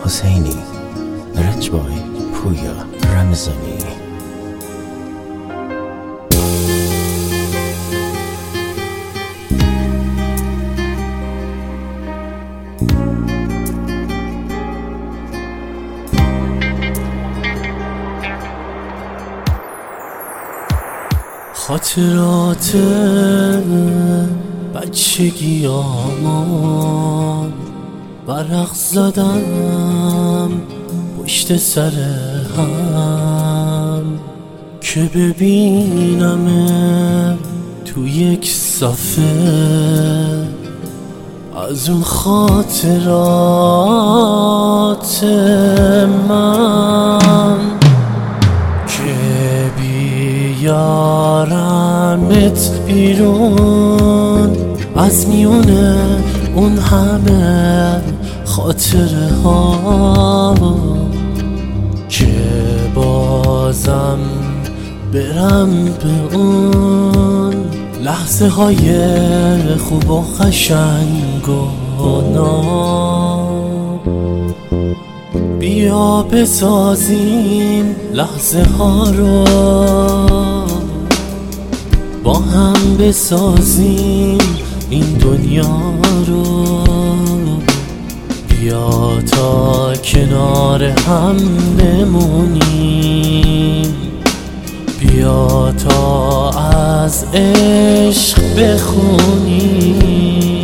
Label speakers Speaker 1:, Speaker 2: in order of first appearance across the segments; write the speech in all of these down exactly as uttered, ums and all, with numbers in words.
Speaker 1: Hosseini, Rich Boy, Puya, Ramazani.
Speaker 2: خاطرات بچگیامو برق زدم پشت سر هم که ببینم تو یک صفحه از اون خاطرات من که بیارمت بیرون از میونه اون همه خاطره ها که بازم برم به اون لحظه های خوب و قشنگ و ناب. بیا بسازیم لحظه ها رو با هم بسازیم این دنیا رو. بیا تا کنار هم بمونیم، بیا تا از عشق بخونیم.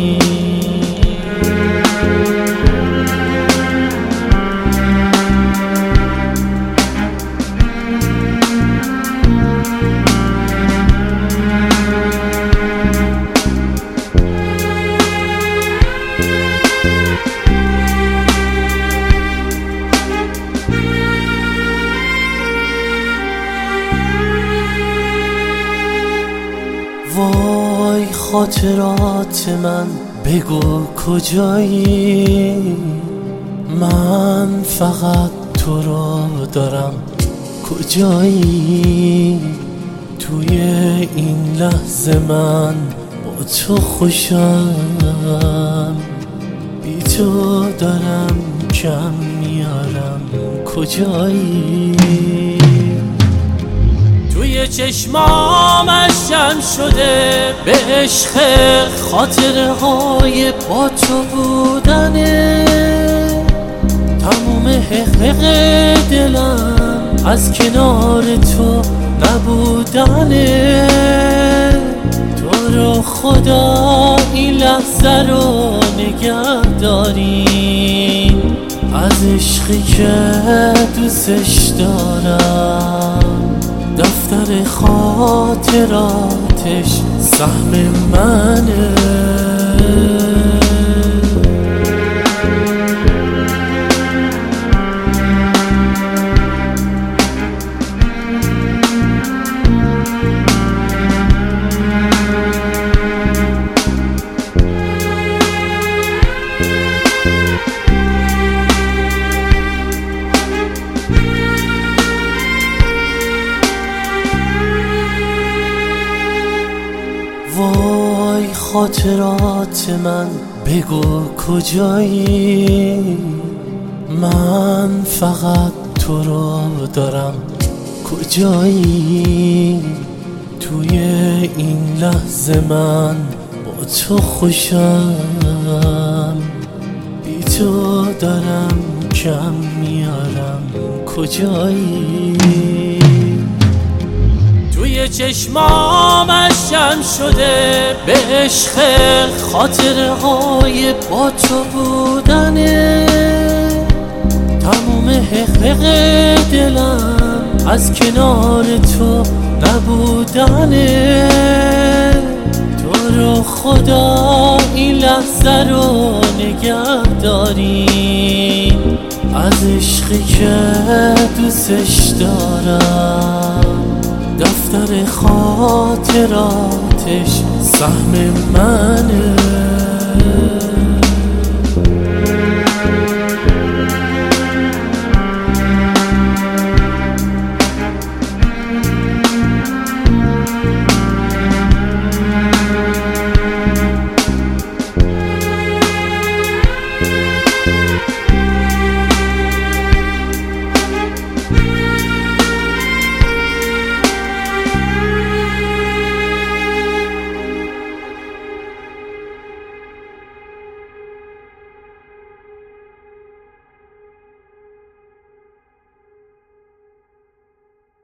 Speaker 2: وای خاطرات من بگو کجایی، من فقط تو رو دارم کجایی. توی این لحظه من با تو خوشم، بی تو دارم کم میارم کجایی. توی چشمامش جمع شده به عشق خاطره های با تو بودنه. تموم حقیق دلم از کنار تو نبودنه. تو رو خدا این لحظه رو نگه داری، از عشقی که دوستش دارم. دفتر خاطراتش سهم منه. وای خاطرات من بگو کجایی، من فقط تو رو دارم کجایی. توی این لحظه من با تو خوشم، بی تو دارم کم میارم کجایی. توی چشمامش جمع شده به عشق خاطره های با تو بودنه. تموم حقیق دلم از کنار تو نبودنه. تو رو خدا این لحظه رو نگه داری، از عشقی که دوستش دارم. دفتر خاطراتش سهم منه.